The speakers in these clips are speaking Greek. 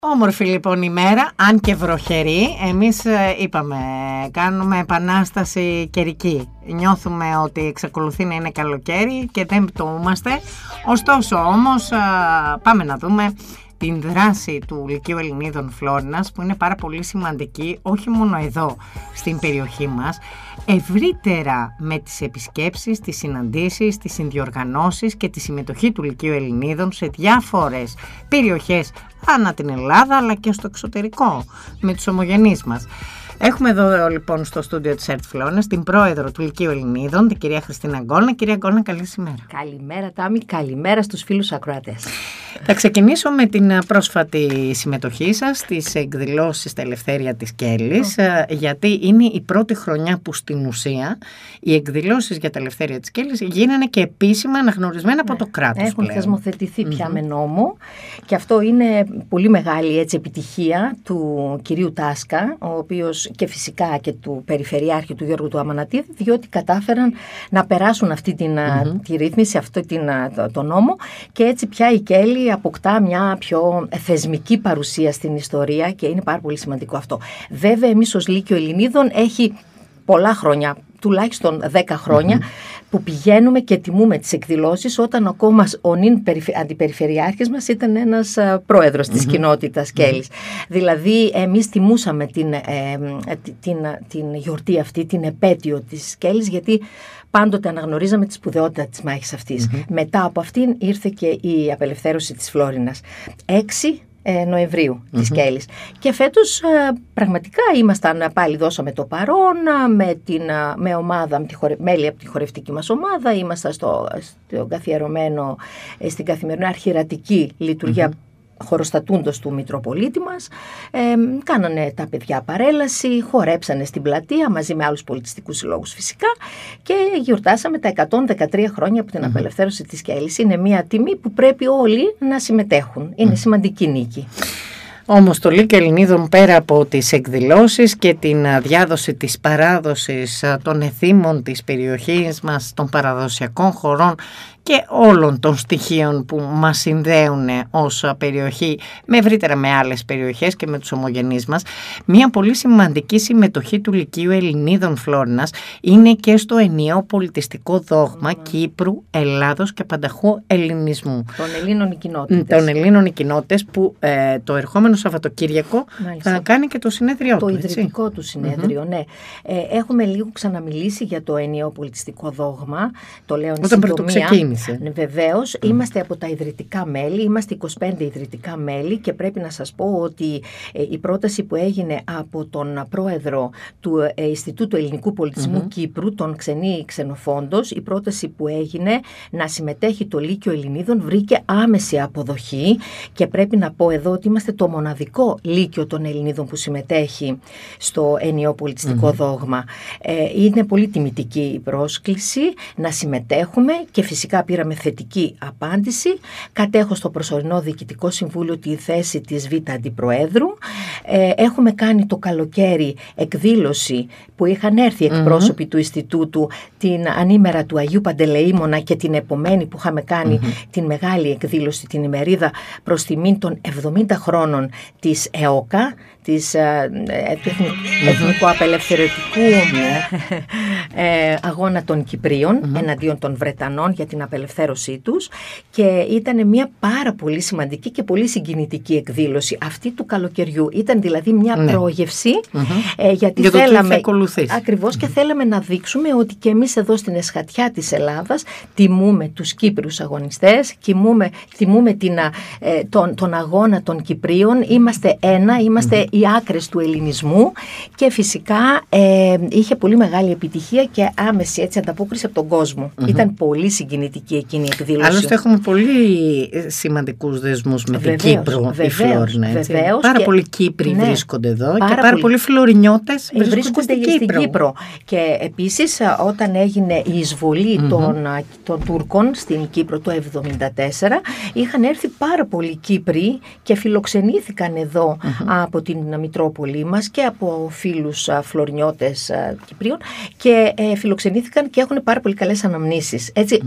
Όμορφη λοιπόν ημέρα, αν και βροχερή. Εμείς είπαμε, κάνουμε επανάσταση καιρική. Νιώθουμε ότι εξακολουθεί να είναι καλοκαίρι και δεν πτωούμαστε. Ωστόσο όμως πάμε να δούμε την δράση του Λυκείου Ελληνίδων Φλόρινας, που είναι πάρα πολύ σημαντική, όχι μόνο εδώ στην περιοχή μας, ευρύτερα με τις επισκέψεις, τις συναντήσεις, τις συνδιοργανώσεις και τη συμμετοχή του Λυκείου Ελληνίδων σε διάφορες περιοχές ανά την Ελλάδα, αλλά και στο εξωτερικό με τους ομογενείς μας. Έχουμε εδώ λοιπόν στο στούντιο της ΕΡΤ Φλόρινας την πρόεδρο του Λυκείου Ελληνίδων, την κυρία Χριστίνα Γκόλνα. Κυρία Γκόλνα, καλή σήμερα. Καλημέρα Τάμι, καλημέρα στους φίλους ακροατές. Θα ξεκινήσω με την πρόσφατη συμμετοχή σας στις εκδηλώσεις στα Ελευθέρια της Κέλλης, γιατί είναι η πρώτη χρονιά που στην ουσία οι εκδηλώσεις για τα Ελευθέρια της Κέλλης γίνανε και επίσημα αναγνωρισμένα από το κράτος. Έχουν θεσμοθετηθεί πια με νόμο, και αυτό είναι πολύ μεγάλη επιτυχία του κυρίου Τάσκα, ο οποίος και φυσικά και του Περιφερειάρχη του Γιώργου του Αμανατίδη, διότι κατάφεραν να περάσουν αυτή τη ρύθμιση, το νόμο, και έτσι πια η Κέλλη αποκτά μια πιο θεσμική παρουσία στην ιστορία και είναι πάρα πολύ σημαντικό αυτό. Βέβαια, εμείς ως Λύκειο Ελληνίδων έχει πολλά χρόνια, τουλάχιστον 10 χρόνια, που πηγαίνουμε και τιμούμε τις εκδηλώσεις, όταν ακόμα ο νυν αντιπεριφερειάρχης μας ήταν ένας πρόεδρος της κοινότητας Κέλλης. Δηλαδή, εμείς τιμούσαμε την γιορτή αυτή, την επέτειο της Κέλλης, γιατί πάντοτε αναγνωρίζαμε τη σπουδαιότητα της μάχης αυτής. Μετά από αυτήν ήρθε και η απελευθέρωση της Φλόρινας. 6 Νοεμβρίου της Κέλλης. Και φέτος πραγματικά πάλι δώσαμε το παρόν με ομάδα, μέλη από τη χορευτική μας ομάδα. Ήμασταν στην καθημερινή αρχιερατική λειτουργία χωροστατούντος του Μητροπολίτη μας. Κάνανε τα παιδιά παρέλαση, χορέψανε στην πλατεία μαζί με άλλους πολιτιστικούς συλλόγους φυσικά, και γιορτάσαμε τα 113 χρόνια από την απελευθέρωση της Κέλλης. Είναι μια τιμή που πρέπει όλοι να συμμετέχουν. Είναι σημαντική νίκη. Όμως το Λύκειο Ελληνίδων, πέρα από τις εκδηλώσεις και την διάδοση της παράδοσης των εθήμων της περιοχής μας, των παραδοσιακών χωρών και όλων των στοιχείων που μας συνδέουν ως περιοχή ευρύτερα με άλλες περιοχές και με τους ομογενείς μας, μια πολύ σημαντική συμμετοχή του Λυκείου Ελληνίδων Φλόρινας είναι και στο ενιαίο πολιτιστικό δόγμα Κύπρου, Ελλάδος και πανταχού ελληνισμού. Των Ελλήνων οι κοινότητες, που το ερχόμενο Σαββατοκύριακο θα κάνει και το συνέδριό του. Το ιδρυτικό του συνέδριο, ναι. Έχουμε λίγο ξαναμιλήσει για το ενιαίο πολιτιστικό δόγμα. Το λέω εν συντομία. Βεβαίως, είμαστε από τα ιδρυτικά μέλη, είμαστε 25 ιδρυτικά μέλη, και πρέπει να σας πω ότι η πρόταση που έγινε από τον πρόεδρο του Ινστιτούτου Ελληνικού Πολιτισμού Κύπρου, τον Ξενή Ξενοφόντος, η πρόταση που έγινε να συμμετέχει το Λύκειο Ελληνίδων βρήκε άμεση αποδοχή, και πρέπει να πω εδώ ότι είμαστε το μοναδικό Λύκειο των Ελληνίδων που συμμετέχει στο ενιαίο πολιτιστικό δόγμα. Είναι πολύ τιμητική η πρόσκληση να συμμετέχουμε, και φυσικά πήραμε θετική απάντηση. Κατέχω στο προσωρινό Διοικητικό Συμβούλιο τη θέση της Β' Αντιπροέδρου. Έχουμε κάνει το καλοκαίρι εκδήλωση που είχαν έρθει εκπρόσωποι του Ινστιτούτου, την ανήμερα του Αγίου Παντελεήμονα, και την επομένη που είχαμε κάνει την μεγάλη εκδήλωση, την ημερίδα προς τιμήν των 70 χρόνων της ΕΟΚΑ, του Εθνικού Απελευθερωτικού Αγώνα των Κυπρίων εναντίον των Βρετανών για την απελευθέρωσή τους, και ήταν μια πάρα πολύ σημαντική και πολύ συγκινητική εκδήλωση αυτή του καλοκαιριού. Ήταν δηλαδή μια πρόγευση, γιατί θέλαμε ακριβώς και θέλαμε να δείξουμε ότι και εμείς εδώ στην εσχατιά της Ελλάδας τιμούμε τους Κύπριους αγωνιστές, τιμούμε τον αγώνα των Κυπρίων, είμαστε ένα, είμαστε οι άκρες του ελληνισμού, και φυσικά είχε πολύ μεγάλη επιτυχία και άμεση ανταπόκριση από τον κόσμο. Ήταν πολύ συγκινητική εκείνη η εκδήλωση. Άλλωστε έχουμε πολύ σημαντικούς δεσμούς με την Κύπρο, η Φλόρινα. Πάρα πολλοί Κύπροι βρίσκονται εδώ, και πάρα πολλοί Φλωρινιώτες βρίσκονται στην Κύπρο. Και επίσης όταν έγινε η εισβολή των Τούρκων στην Κύπρο το 1974, είχαν έρθει πάρα πολλοί Κύπροι και φιλοξενήθηκαν εδώ από την Μητρόπολη μας και από φίλους Φλωρινιώτες Κυπρίων, και φιλοξενήθηκαν και έχουν πάρα πολύ καλές αναμνήσεις. Έτσι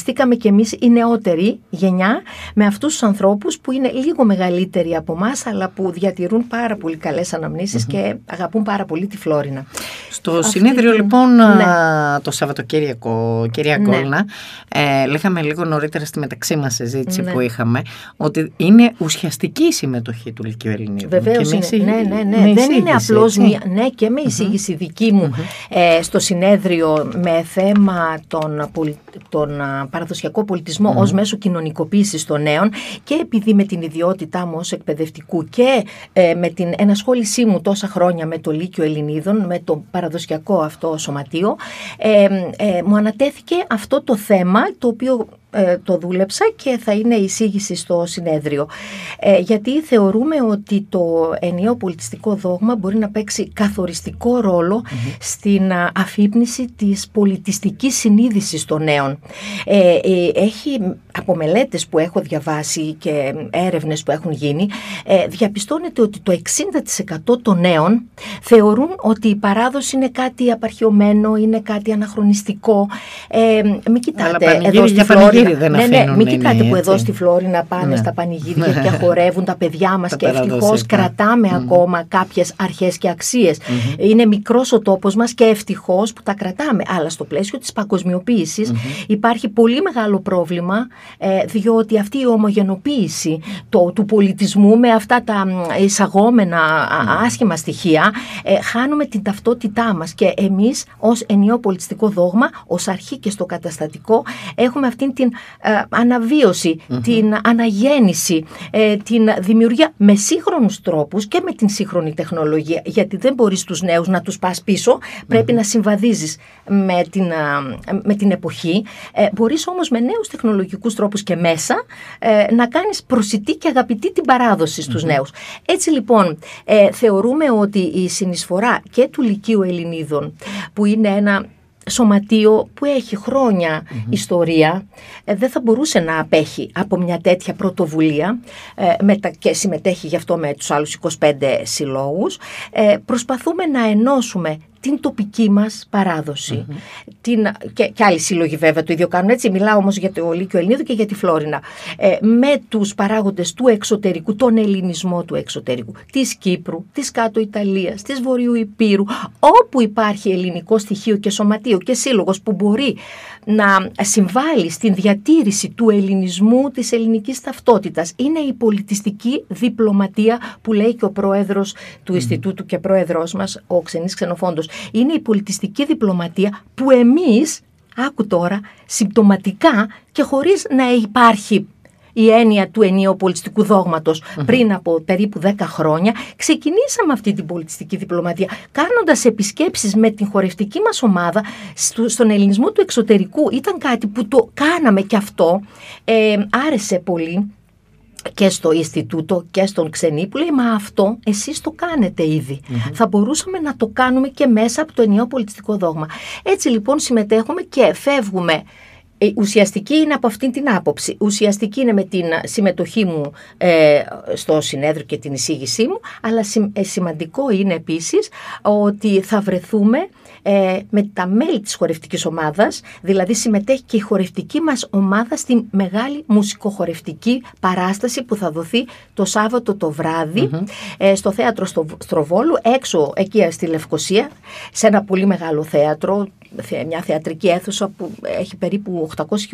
συνεργαστήκαμε κι εμείς η νεότερη γενιά με αυτούς τους ανθρώπους που είναι λίγο μεγαλύτεροι από εμάς, αλλά που διατηρούν πάρα πολύ καλές αναμνήσεις και αγαπούν πάρα πολύ τη Φλόρινα. Στο συνέδριο λοιπόν το Σαββατοκύριακο, κυρία Γκόλνα, λέγαμε λίγο νωρίτερα στη μεταξύ μας συζήτηση που είχαμε, ότι είναι ουσιαστική η συμμετοχή του Λυκείου Ελληνίδων. Βεβαίως είναι. Δεν είναι απλώς μία. Ναι, και με εισήγηση δική μου στο συνέδριο με θέμα τον παραδοσιακό πολιτισμό ως μέσο κοινωνικοποίησης των νέων, και επειδή με την ιδιότητά μου ως εκπαιδευτικού και με την ενασχόλησή μου τόσα χρόνια με το Λύκειο Ελληνίδων, με το παραδοσιακό αυτό σωματείο, μου ανατέθηκε αυτό το θέμα, το οποίο το δούλεψα και θα είναι εισήγηση στο συνέδριο. Γιατί θεωρούμε ότι το ενιαίο πολιτιστικό δόγμα μπορεί να παίξει καθοριστικό ρόλο στην αφύπνιση της πολιτιστικής συνείδησης των νέων. Έχει, από μελέτες που έχω διαβάσει και έρευνες που έχουν γίνει, διαπιστώνεται ότι το 60% των νέων θεωρούν ότι η παράδοση είναι κάτι απαρχιωμένο, είναι κάτι αναχρονιστικό. Μην κοιτάτε εδώ στη Φλόρινα. Μην κοιτάτε που εδώ στη Φλόρινα πάνε στα πανηγύρια και χορεύουν τα παιδιά μας και ευτυχώς κρατάμε ακόμα κάποιες αρχές και αξίες. Είναι μικρός ο τόπος μας και ευτυχώς που τα κρατάμε. Αλλά στο πλαίσιο της παγκοσμιοποίησης υπάρχει πολύ μεγάλο πρόβλημα, διότι αυτή η ομογενοποίηση του πολιτισμού με αυτά τα εισαγόμενα άσχημα στοιχεία, χάνουμε την ταυτότητά μας, και εμείς ως ενιαίο πολιτιστικό δόγμα, ως αρχή και στο καταστατικό, έχουμε αυτήν την αναβίωση, την αναγέννηση, την δημιουργία με σύγχρονους τρόπους και με την σύγχρονη τεχνολογία, γιατί δεν μπορείς τους νέους να τους πας πίσω, πρέπει να συμβαδίζεις με την εποχή. Μπορείς όμως με νέους τεχνολογικούς τρόπους και μέσα να κάνεις προσιτή και αγαπητή την παράδοση στους νέους. Έτσι λοιπόν θεωρούμε ότι η συνεισφορά και του Λυκείου Ελληνίδων, που είναι ένα σωματείο που έχει χρόνια ιστορία, δεν θα μπορούσε να απέχει από μια τέτοια πρωτοβουλία, και συμμετέχει γι' αυτό με τους άλλους 25 συλλόγους. Προσπαθούμε να ενώσουμε την τοπική μας παράδοση. Και άλλοι σύλλογοι βέβαια το ίδιο κάνουν, έτσι. Μιλάω όμως για το Λύκειο Ελληνίδου και για τη Φλόρινα. Με τους παράγοντες του εξωτερικού, τον ελληνισμό του εξωτερικού, της Κύπρου, της Κάτω Ιταλίας, της Βορείου Υπήρου, όπου υπάρχει ελληνικό στοιχείο και σωματείο και σύλλογος που μπορεί να συμβάλλει στην διατήρηση του ελληνισμού, της ελληνικής ταυτότητας. Είναι η πολιτιστική διπλωματία που λέει και ο πρόεδρος του Ινστιτούτου και πρόεδρος μας, ο Ξενής Ξενοφόντος. Είναι η πολιτιστική διπλωματία που εμείς, άκου τώρα, συμπτωματικά και χωρίς να υπάρχει η έννοια του ενιαίου πολιτιστικού δόγματος πριν από περίπου 10 χρόνια, ξεκινήσαμε αυτή την πολιτιστική διπλωματία κάνοντας επισκέψεις με την χορευτική μας ομάδα στον ελληνισμό του εξωτερικού. Ήταν κάτι που το κάναμε και αυτό άρεσε πολύ και στο Ινστιτούτο και στον Ξενή, που λέει «Μα αυτό εσείς το κάνετε ήδη». Θα μπορούσαμε να το κάνουμε και μέσα από το ενιαίο πολιτιστικό δόγμα. Έτσι λοιπόν συμμετέχουμε και φεύγουμε. Ουσιαστική είναι από αυτήν την άποψη. Ουσιαστική είναι με την συμμετοχή μου στο συνέδριο και την εισήγησή μου, αλλά σημαντικό είναι επίσης ότι θα βρεθούμε με τα μέλη της χορευτικής ομάδας, δηλαδή συμμετέχει και η χορευτική μας ομάδα στη μεγάλη μουσικοχορευτική παράσταση που θα δοθεί το Σάββατο το βράδυ στο θέατρο Στροβόλου, έξω εκεί στη Λευκοσία, σε ένα πολύ μεγάλο θέατρο, μια θεατρική αίθουσα που έχει περίπου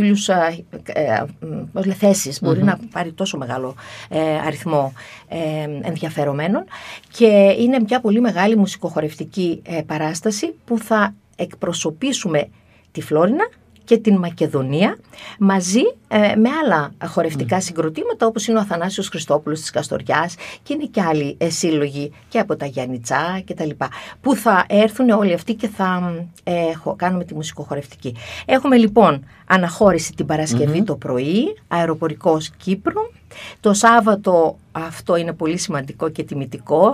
800.000 θέσεις, μπορεί να πάρει τόσο μεγάλο αριθμό ενδιαφερομένων, και είναι μια πολύ μεγάλη μουσικοχορευτική παράσταση που θα εκπροσωπήσουμε τη Φλόρινα και την Μακεδονία μαζί με άλλα χορευτικά συγκροτήματα, όπως είναι ο Αθανάσιος Χριστόπουλος της Καστοριάς, και είναι και άλλοι σύλλογοι και από τα Γιάννητσά και τα λοιπά, που θα έρθουν όλοι αυτοί και θα κάνουμε τη μουσικοχορευτική. Έχουμε λοιπόν αναχώρηση την Παρασκευή το πρωί, αεροπορικός Κύπρο, Το Σάββατο, αυτό είναι πολύ σημαντικό και τιμητικό,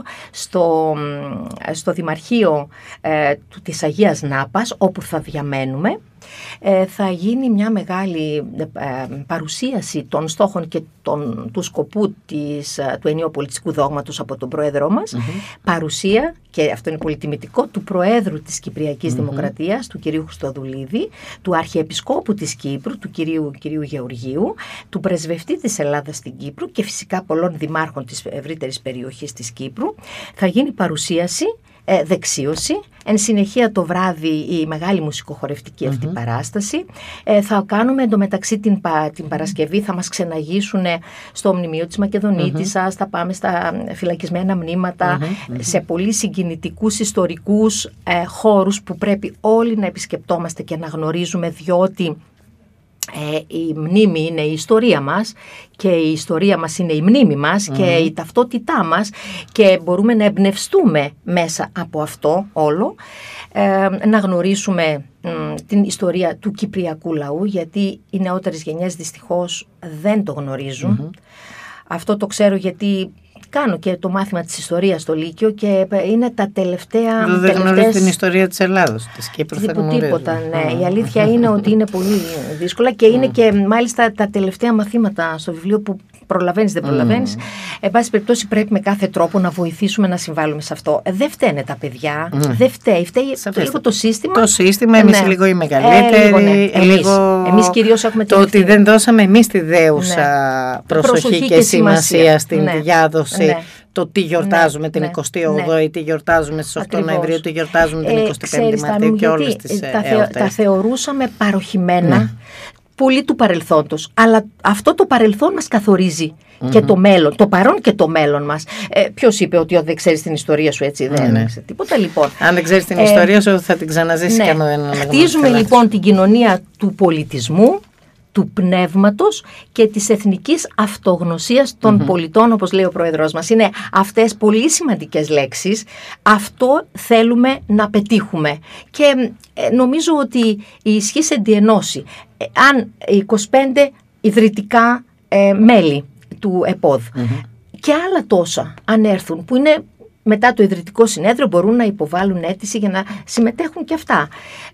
στο Δημαρχείο της Αγίας Νάπας, όπου θα διαμένουμε, θα γίνει μια μεγάλη παρουσίαση των στόχων και του σκοπού του ενιαίου πολιτιστικού δόγματος από τον Πρόεδρό μας. Παρουσία, και αυτό είναι πολύ τιμητικό, του Προέδρου της Κυπριακής Δημοκρατίας, του κυρίου Χριστοδουλίδη, του Αρχιεπισκόπου της Κύπρου, του κυρίου Γεωργίου, του Πρεσβευτή της Ελλάδας στην Κύπρου και φυσικά πολλών δημάρχων της ευρύτερης περιοχής της Κύπρου. Θα γίνει παρουσίαση, δεξίωση. Εν συνεχεία το βράδυ η μεγάλη μουσικοχορευτική αυτή παράσταση. Θα κάνουμε εντωμεταξύ την Παρασκευή, θα μας ξεναγήσουν στο Μνημείο της Μακεδονίτισσας, θα πάμε στα φυλακισμένα μνήματα, σε πολύ συγκινητικούς ιστορικούς χώρους που πρέπει όλοι να επισκεπτόμαστε και να γνωρίζουμε, διότι η μνήμη είναι η ιστορία μας και η ιστορία μας είναι η μνήμη μας και η ταυτότητά μας και μπορούμε να εμπνευστούμε μέσα από αυτό όλο, να γνωρίσουμε την ιστορία του κυπριακού λαού, γιατί οι νεότερες γενιές δυστυχώς δεν το γνωρίζουν. Αυτό το ξέρω γιατί κάνω και το μάθημα της ιστορίας στο Λύκειο και είναι τα τελευταία... Δεν γνωρίζει την ιστορία της Ελλάδας, της Κύπρου θα γνωρίζει. Τίποτα, ναι. Η αλήθεια είναι ότι είναι πολύ δύσκολα και είναι και μάλιστα τα τελευταία μαθήματα στο βιβλίο που προλαβαίνεις, δεν προλαβαίνεις. Εν πάση περιπτώσει πρέπει με κάθε τρόπο να βοηθήσουμε να συμβάλλουμε σε αυτό. Δεν φταίνε τα παιδιά, δεν φταίει λίγο το σύστημα. Το σύστημα, εμείς λίγο οι μεγαλύτεροι, εμείς κυρίως έχουμε το ότι δεν δώσαμε εμείς τη δέουσα προσοχή και σημασία στην διάδοση. Το τι γιορτάζουμε την 28η, τι γιορτάζουμε στις 8 Νοεμβρίου, τι γιορτάζουμε την 25η Μαρτίου και όλες τις εορτές. Τα θεωρούσαμε παροχημένα πολύ του παρελθόντος, αλλά αυτό το παρελθόν μας καθορίζει και το μέλλον, το παρόν και το μέλλον μας. Ποιος είπε ότι δεν ξέρεις την ιστορία σου, έτσι δεν είναι τίποτα, λοιπόν. Αν δεν ξέρεις την ιστορία σου θα την ξαναζήσεις και άμα δεν χτίζουμε λοιπόν την κοινωνία του πολιτισμού, του πνεύματος και της εθνικής αυτογνωσίας των πολιτών, όπως λέει ο Πρόεδρος μας. Είναι αυτές πολύ σημαντικές λέξεις. Αυτό θέλουμε να πετύχουμε. Και νομίζω ότι η ισχύς ενδιενώσει. Αν 25 ιδρυτικά μέλη του ΕΠΟΔ και άλλα τόσα αν έρθουν, που είναι μετά το Ιδρυτικό Συνέδριο, μπορούν να υποβάλουν αίτηση για να συμμετέχουν και αυτά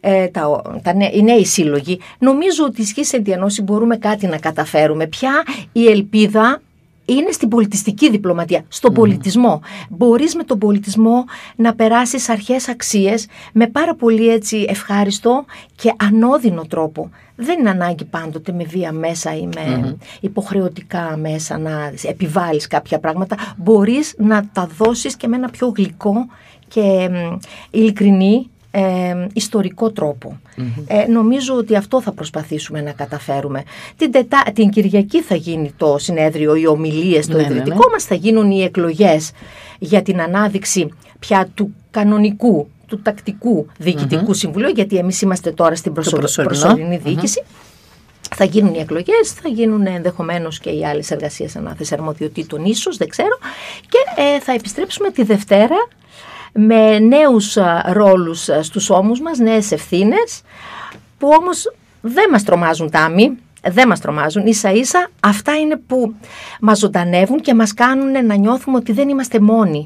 οι νέοι σύλλογοι. Νομίζω ότι ισχύει ενδιανώση μπορούμε κάτι να καταφέρουμε. Πια η ελπίδα είναι στην πολιτιστική διπλωματία, στον πολιτισμό. Μπορείς με τον πολιτισμό να περάσεις αρχές αξίες με πάρα πολύ έτσι ευχάριστο και ανώδυνο τρόπο. Δεν είναι ανάγκη πάντοτε με βία μέσα ή με υποχρεωτικά μέσα να επιβάλλεις κάποια πράγματα. Μπορείς να τα δώσεις και με ένα πιο γλυκό και ειλικρινή ιστορικό τρόπο. Νομίζω ότι αυτό θα προσπαθήσουμε να καταφέρουμε. Την Κυριακή θα γίνει το συνέδριο, οι ομιλίες, το ιδρυτικό μας, θα γίνουν οι εκλογές για την ανάδειξη πια του κανονικού, του τακτικού διοικητικού συμβουλίου, γιατί εμείς είμαστε τώρα στην προσωρινή διοίκηση. Θα γίνουν οι εκλογές, θα γίνουν ενδεχομένως και οι άλλες εργασίες ανάθεση αρμοδιοτήτων ίσως, δεν ξέρω, και θα επιστρέψουμε τη Δευτέρα με νέους ρόλους στους ώμους μας, νέες ευθύνες, που όμως δεν μας τρομάζουν, Τάμι, δεν μας τρομάζουν. Ίσα ίσα αυτά είναι που μας ζωντανεύουν και μας κάνουν να νιώθουμε ότι δεν είμαστε μόνοι.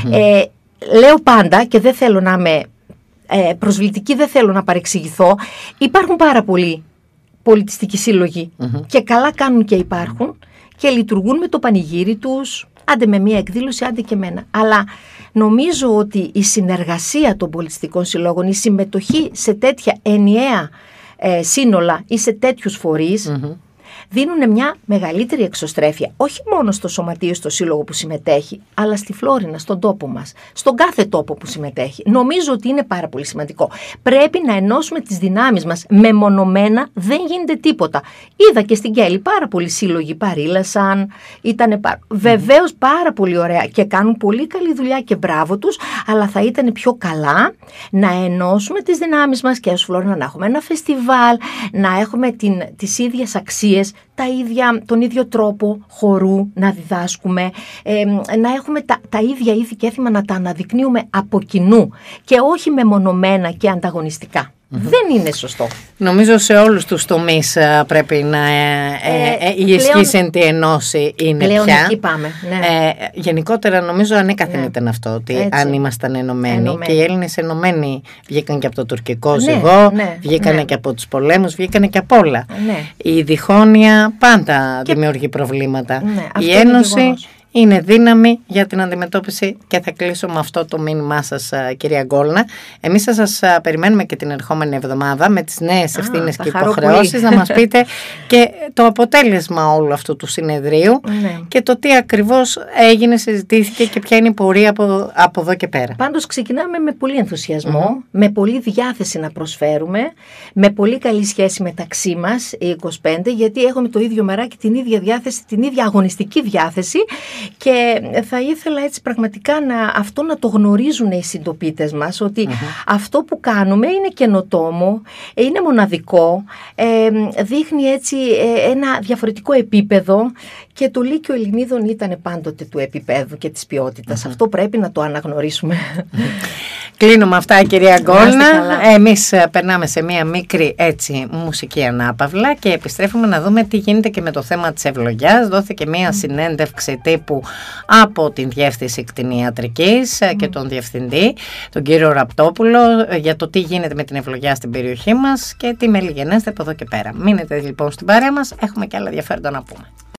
Λέω πάντα, και δεν θέλω να είμαι προσβλητική, δεν θέλω να παρεξηγηθώ, υπάρχουν πάρα πολλοί πολιτιστικοί σύλλογοι και καλά κάνουν και υπάρχουν και λειτουργούν με το πανηγύρι τους, άντε με μία εκδήλωση, άντε και μένα. Αλλά νομίζω ότι η συνεργασία των πολιτιστικών συλλόγων, η συμμετοχή σε τέτοια ενιαία σύνολα ή σε τέτοιους φορείς, δίνουν μια μεγαλύτερη εξωστρέφεια, όχι μόνο στο σωματείο, στο σύλλογο που συμμετέχει, αλλά στη Φλόρινα, στον τόπο μας, στον κάθε τόπο που συμμετέχει. Νομίζω ότι είναι πάρα πολύ σημαντικό. Πρέπει να ενώσουμε τις δυνάμεις μας. Μεμονωμένα δεν γίνεται τίποτα. Είδα και στην Κέλη πάρα πολλοί σύλλογοι παρήλασαν, ήταν βεβαίως πάρα πολύ ωραία και κάνουν πολύ καλή δουλειά και μπράβο τους, αλλά θα ήταν πιο καλά να ενώσουμε τις δυνάμεις μας και ως Φλόρινα να έχουμε ένα φεστιβάλ, να έχουμε τις ίδιες αξίες, τον ίδιο τρόπο χορού να διδάσκουμε, να έχουμε τα ίδια ήθη και έθιμα να τα αναδεικνύουμε από κοινού και όχι μεμονωμένα και ανταγωνιστικά. Δεν είναι σωστό. Νομίζω σε όλους τους τομείς πρέπει να η ισχύς εν τη ενώση είναι πλέον πια. Εκεί πάμε. Ναι. Γενικότερα νομίζω ανέκαθεν ήταν αυτό, ότι έτσι, αν ήμασταν ενωμένοι, και οι Έλληνες ενωμένοι βγήκαν και από το τουρκικό ζυγό, βγήκανε και από τους πολέμους, βγήκανε και από όλα. Η διχόνοια πάντα δημιουργεί προβλήματα. Η ένωση είναι δύναμη για την αντιμετώπιση, και θα κλείσω με αυτό το μήνυμά σας, κυρία Γκόλνα. Εμείς θα σας περιμένουμε και την ερχόμενη εβδομάδα με τις νέες ευθύνες και υποχρεώσεις, να μας πείτε και το αποτέλεσμα όλου αυτού του συνεδρίου και το τι ακριβώς έγινε, συζητήθηκε και ποια είναι η πορεία από εδώ και πέρα. Πάντως ξεκινάμε με πολύ ενθουσιασμό, με πολύ διάθεση να προσφέρουμε, με πολύ καλή σχέση μεταξύ μας οι 25, γιατί έχουμε το ίδιο μεράκι, την ίδια διάθεση, την ίδια αγωνιστική διάθεση. Και θα ήθελα έτσι πραγματικά αυτό να το γνωρίζουν οι συντοπίτες μας, ότι αυτό που κάνουμε είναι καινοτόμο, είναι μοναδικό, δείχνει έτσι ένα διαφορετικό επίπεδο, και το Λύκειο Ελληνίδων ήταν πάντοτε του επίπεδου και της ποιότητας. Αυτό πρέπει να το αναγνωρίσουμε. Κλείνουμε αυτά, κυρία Γκόλνα. Εμείς περνάμε σε μία μικρή έτσι μουσική ανάπαυλα και επιστρέφουμε να δούμε τι γίνεται και με το θέμα της ευλογιάς. Δόθηκε μία συνέντευξη τύπου από την Διεύθυνση Κτηνιατρικής και τον Διευθυντή, τον κύριο Ραπτόπουλο, για το τι γίνεται με την ευλογιά στην περιοχή μας και τι μελιγενέστε από εδώ και πέρα. Μείνετε λοιπόν στην παρέα μας, έχουμε και άλλα ενδιαφέροντα να πούμε.